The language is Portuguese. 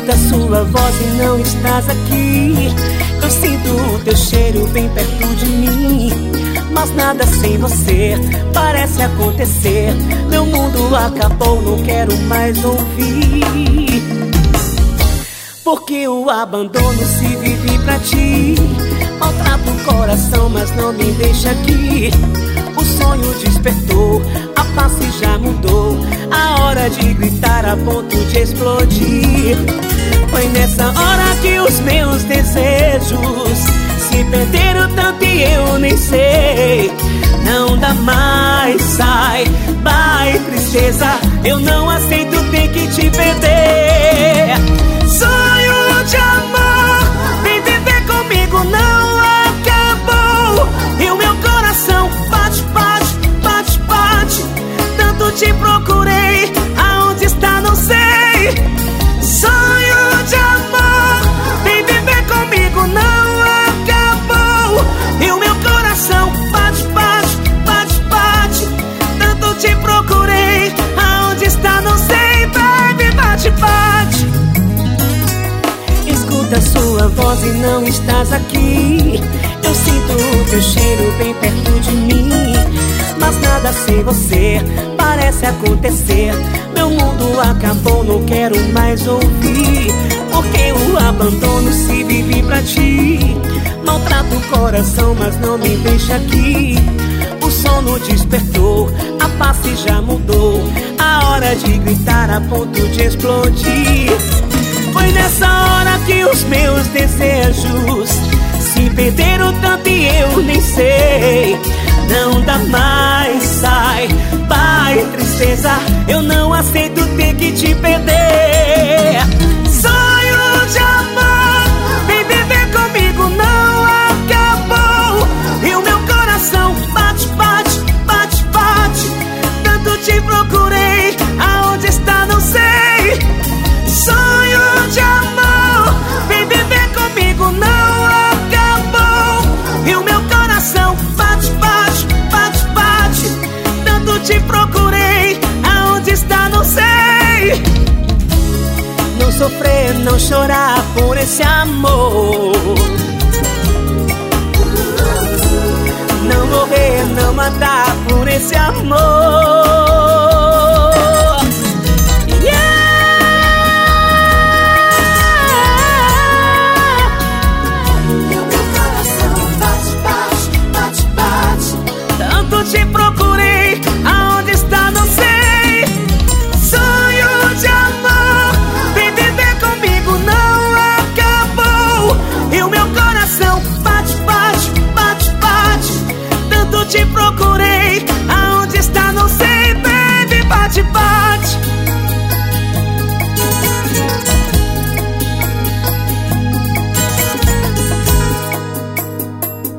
Escuta sua voz e não estás aqui. Eu sinto o teu cheiro bem perto de mim, mas nada sem você parece acontecer. Meu mundo acabou, não quero mais ouvir. Porque o abandono se vive pra ti. Maltrata o coração, mas não me deixa aqui. O sonho despertou, a face já mudou. A hora de gritar a ponto de explodir. Foi nessa hora que os meus desejos se perderam tanto e eu nem sei. Não dá mais, sai, vai tristeza. Eu não aceito ter que te perder. Sonho de amor, vem viver comigo, não acabou. E o meu coração bate, bate, bate, bate. Tanto te procurei, aonde está não sei. Sonho de amor, vem viver comigo, não acabou. E o meu coração bate, bate, bate, bate. Tanto te procurei, aonde está não sei. Baby, bate, bate. Escuta sua voz e não estás aqui. Eu sinto o teu cheiro bem perto de mim, mas nada sem você parece acontecer. Meu mundo acabou, não quero mais ouvir. Porque o abandono se vive pra ti. Maltrata o coração, mas não me deixa aqui. O sono despertou, a face já mudou. A hora de gritar a ponto de explodir. Foi nessa hora que os meus desejos se perderam tanto e eu nem sei. Não dá mais, sai, vai tristeza. Eu não aceito ter que te perder. Sonho de amor, vem viver comigo, não acabou. E o meu coração bate, bate, bate, bate. Tanto te procurei, aonde está não sei. Sonho de amor, vem viver comigo, não acabou. E o meu coração bate, bate, bate, bate. Tanto te procurei, aonde está não sei. Não sofrer, não chorar por esse amor. Não morrer, não matar por esse amor. Te procuro.